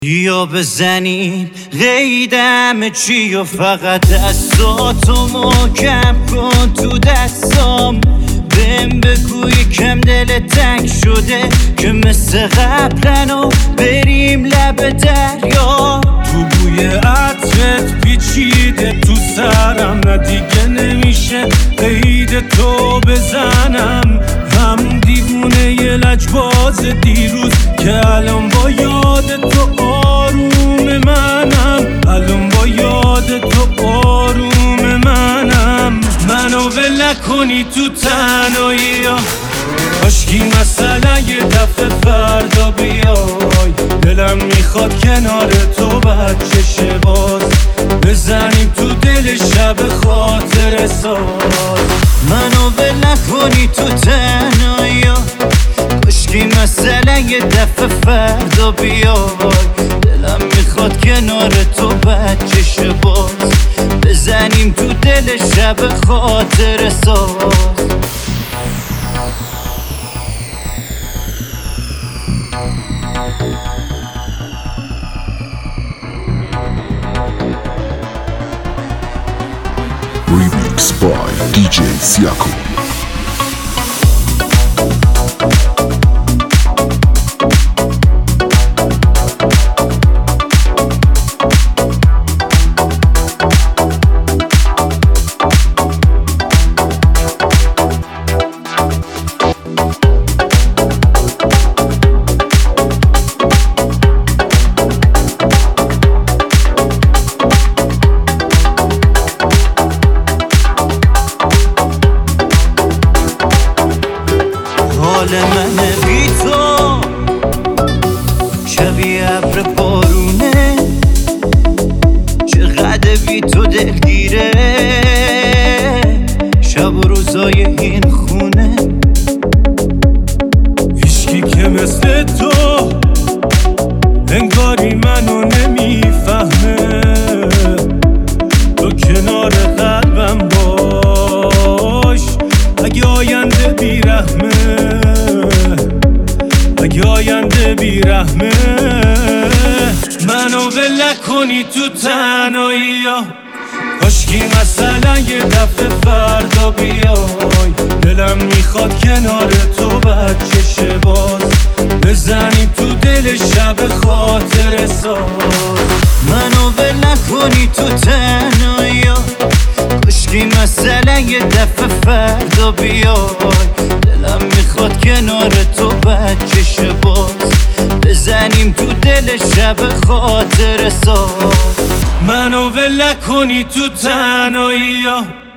یا بزنیم قیدم چی و فقط دستاتو محکم کن تو دستام. بهم بگو یکم دل تنگ شده که مثل قبلنو بریم لب دریا. تو بوی عطرت پیچیده تو سرم، نه دیگه نمیشه قید تو بزنم. همون دیوونه یه لجباز دیروز که الان با یاد تو آروم منم. الان با یاد تو آروم منم. منو ول نکنی تو تنهایی ها، کاشکی مثلا یه دفعه فردا بیای. دلم میخواد کنار تو بچه شه باز، بزنیم تو دل شب خاطر ساز. منو ول نکنی تو تنهایی ها، کاشکی مثلا یه دفعه فردا بیای. دلم میخواد کنار تو بچه شه باز، بزنیم تو دل شب خاطر ساز. Remix by DJ Siako. حال من بی تو شبیه ابر بارونه، چقدر بی تو دلگیره شب و روزای این خونه. هیچکی که مثل تو انگاری منو نمیفهمه. تو کنار قلبم باش، اگه آینده بیرحمه، اگه آینده بیرحمه. منو ول نکنی تو تنهایی ها، کاشکی مثلا یه دفعه فردا بیای. دلم میخواد کنار تو بچه شه باز، بزنیم تو دل شب خاطر ساز. منو ول نکنی تو تنهایی ها، کاشکی مثلا یه دفعه فردا بیای. دلم میخواد کنار تو بچه شه باز، بزنیم تو دل شب خاطر ساز. منو ول نکنی تو تنهایی ها،